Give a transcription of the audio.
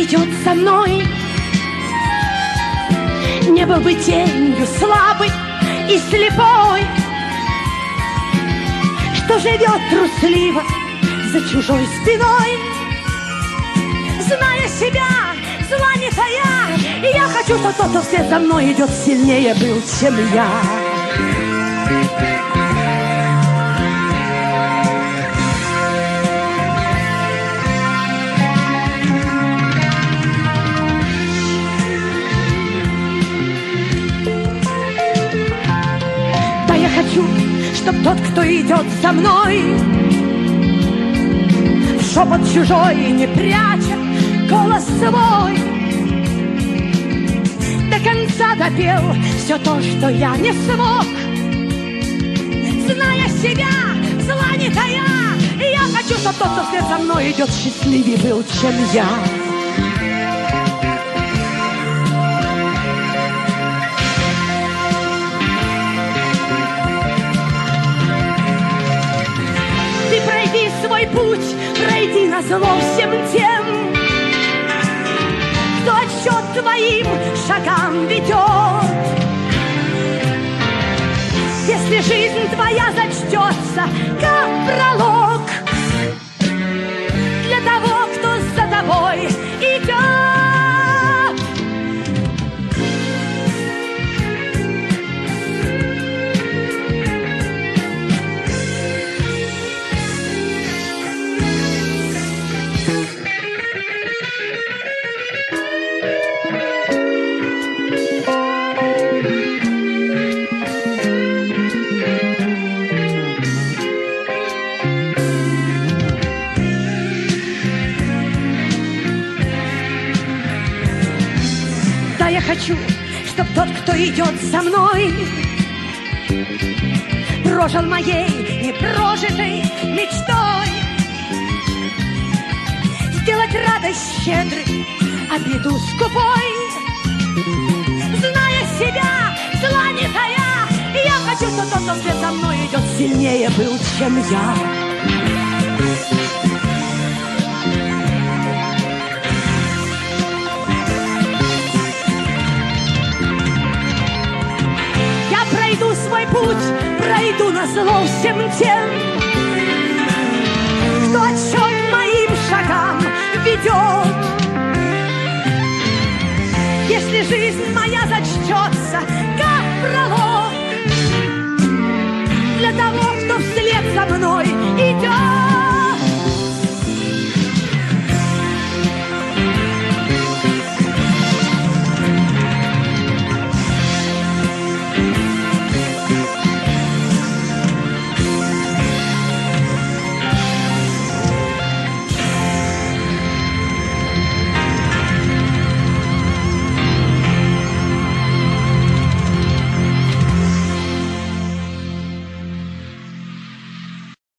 идет за мной, не был бы тенью слабый и слепой, что живет трусливо за чужой спиной, зная себя, зла не тая. И я хочу, чтобы тот, кто вслед за мной идет, сильнее был, чем я. Да, я хочу, чтоб тот, кто идет за мной, в шепот чужой, не пряча голос свой, до конца допел все то, что я не смог, зная себя, зла не тая. И я хочу, чтобы тот, кто вслед за мной идет, счастливее был, чем я. Ты пройди свой путь, пройди назло всем тем, кто отсчет твоим шагам ведет. Если жизнь твоя зачтется, как пролог для того, кто за тобой идет. Я хочу, чтоб тот, кто идет за мной, прожил моей непрожитой мечтой, сделать радость щедрой, обиду скупой, зная себя, зла не тая. И я хочу, чтоб тот, кто вслед за мной идет, сильнее был, чем я. Свой путь пройду назло всем тем, кто отсчет моим шагам ведет. Если жизнь моя зачтется, как пролог для того, кто вслед за мной